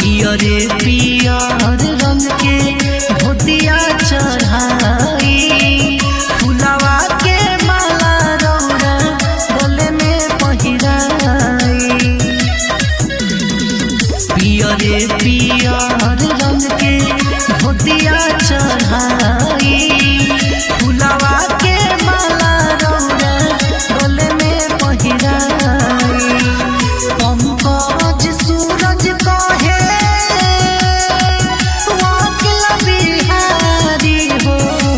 पियरे पियर रंग के धोतिया चढ़ाई फुलवा के माला रौरा गले में पहिराई। पियरे पियर रंग के धोतिया चढ़ाई फुलवा के माला रौरा गले में पहिराई। पंकज सूरज कहे वाकिल बिहारी हो,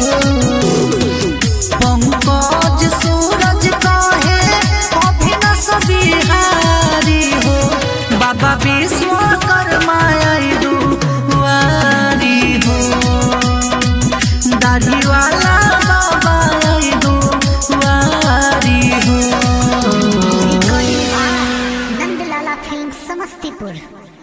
पंकज सूरज कहे अभिनस बिहारी हो। बाबा विश्वकर्मा दुआरी हो, दाढ़ी वाला बाबा दुआरी हो। नंदलाला फिल्म समस्तीपुर।